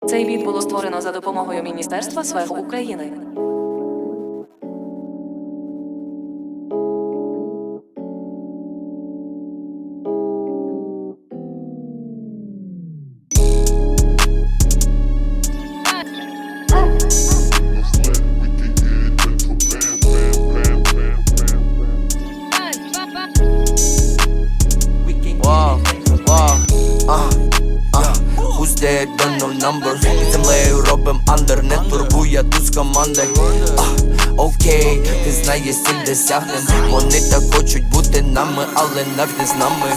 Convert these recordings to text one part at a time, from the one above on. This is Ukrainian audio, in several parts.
Цей біт було створено за допомогою Міністерства СВЕГ України. Who's there, don't know number. Під землею робим андер, не турбує тут з командою. Окей, ти знаєш, ціль досягнем. Вони так хочуть бути нами, але навіть не з нами.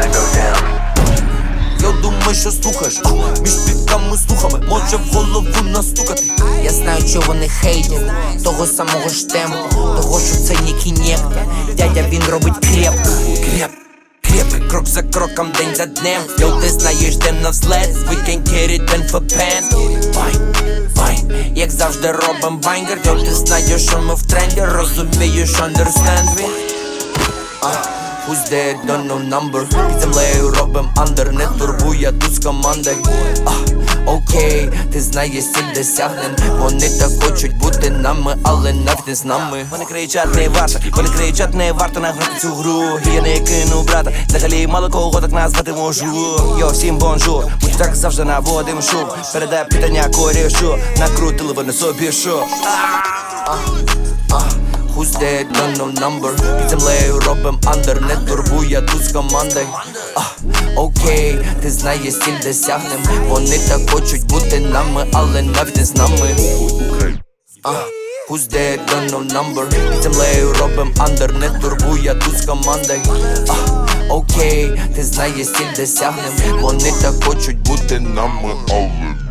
Я думаю, що слухаєш, між підками слухами може в голову настукати. Я знаю, що вони хейтять того самого ж темпу, того, що це нікі некто. Дядя, він робить крепко. Крок за кроком, день за днем. Йоу, ти знаєш, де на взлет. We can get it, then for pants. Fine, як завжди робим бангер. Йоу, ти знаєш, що ми в тренді. Розумієш, understand me. Who's there, don't know number. Під землею робим андер, не турбує тут з командою. Окей, ти знаєш, ціль досягнем. Вони так хочуть бути нами, але навіть не з нами. Вони кричать, не варто, вони кричать, не варто награти цю гру. Я не кину брата, взагалі мало кого так назвати можу. Йо, всім бонжур, будь так завжди наводим шум. Передай питання корішу, накрутили вони собі шо. Who's there, don't know number. Під землею робим андер, не турбує тут з командою. Окей, ти знаєш, ціль досягнем. Вони так хочуть бути нами, але навіть не з нами. Who's there, don't know number. Під землею робим андер, не турбує тут з командою. Окей, ти знаєш, ціль досягнем. Вони так хочуть бути нами, але